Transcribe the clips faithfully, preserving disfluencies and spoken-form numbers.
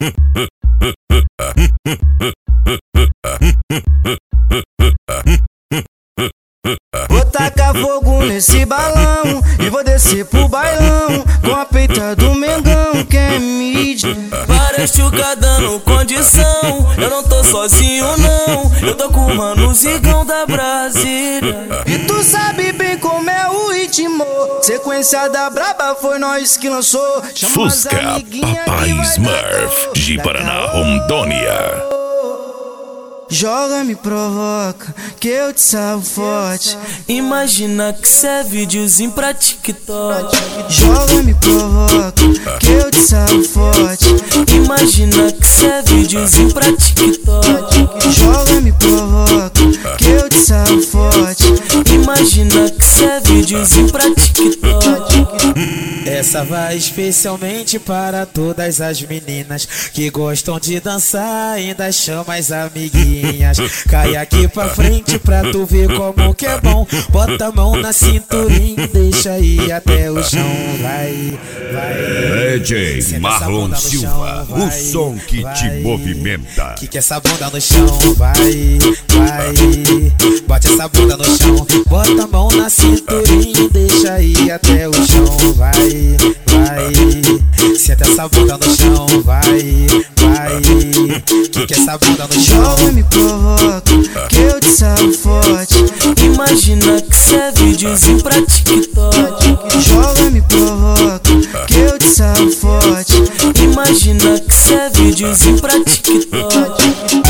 Vou tacar fogo nesse balão e vou descer pro bailão com a peita do Mengão, que é mídia. Várias chucas dando condição, eu não tô sozinho não, eu tô com o mano Zigão da Brasília. E tu sabe bem como é o ritmo, sequência da braba foi nós que lançou. Chama Fusca, Papai Smurf, de Paraná, Rondônia. Joga, me provoca, que eu te salvo forte. Imagina que cê é videozinho pra TikTok. Joga, me provoca, que eu te salvo forte. Imagina que cê é videozinho pra TikTok. Joga, me provoca, que eu te salvo forte. Imagina que cê é videozinho pra TikTok. Essa vai especialmente para todas as meninas que gostam de dançar, ainda chama as amiguinhas. Cai aqui pra frente pra tu ver como que é bom. Bota a mão na cinturinha, deixa ir até o chão. Vai, vai. D J Marlon Silva, chão, vai, o som que vai, te movimenta. Que que essa bunda no chão, vai, vai. Bote essa bunda no chão, bota a mão na cinturinha, deixa ir até o chão. Vai, vai. Senta essa bunda no chão, vai, vai. Que que essa bunda no chão? Joga, me provoca, que eu te salvo forte. Imagina que cê é videozinho pra TikTok. Joga, me provoca, que eu te salvo forte. Imagina que cê é videozinho pra TikTok.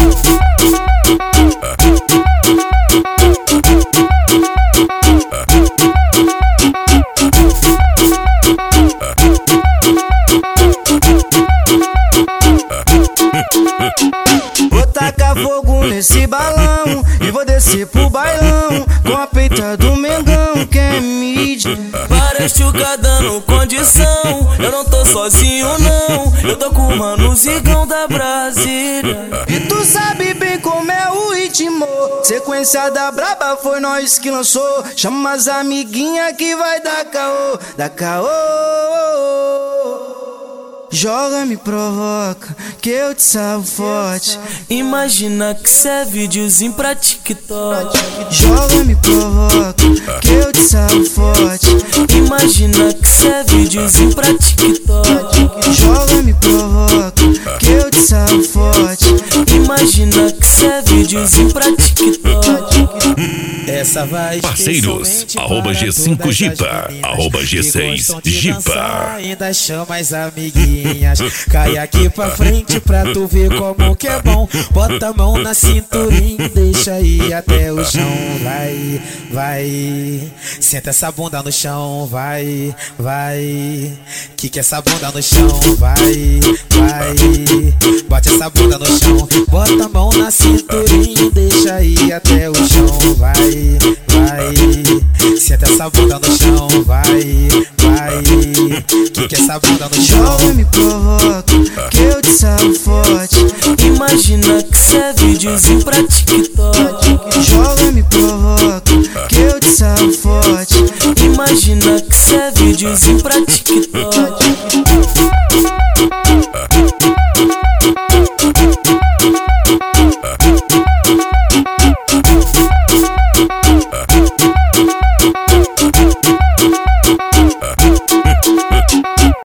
Vou tacar fogo nesse balão e vou descer pro bailão com a peita do Mengão, que é mídia. Várias chucas dando condição, eu não tô sozinho não, eu tô com o mano Zigão da Brasília. E tu sabe bem como é o ritmo, sequência da braba foi nós que lançou. Chama as amiguinhas que vai dar caô, dar caô. Joga, me provoca, que eu te salvo forte. Imagina que cê é videozinho pra TikTok. Joga, me provoca, que eu te salvo forte. Imagina que cê é videozinho pra TikTok. Joga, me provoca, que eu te salvo forte. Imagina que cê é videozinho pra TikTok. Essa vai Parceiros, arroba G cinco Jipa, arroba G seis Jipa. Ainda chama as amiguinhas. Cai aqui pra frente pra tu ver como que é bom. Bota a mão na cinturinha, deixa ir até o chão. Vai, vai. Senta essa bunda no chão, vai, vai. Que que essa bunda no chão, vai, vai. Bote essa bunda no chão, bota a mão na cinturinha, deixa ir até o chão. Vai, vai. Senta essa bunda no chão, vai, vai. Que que essa bunda no chão? Joga, me provoca, que eu te salvo forte. Imagina que cê é videozinho pra TikTok. Joga, me provoca, que eu te salvo forte. Imagina que cê é videozinho pra TikTok.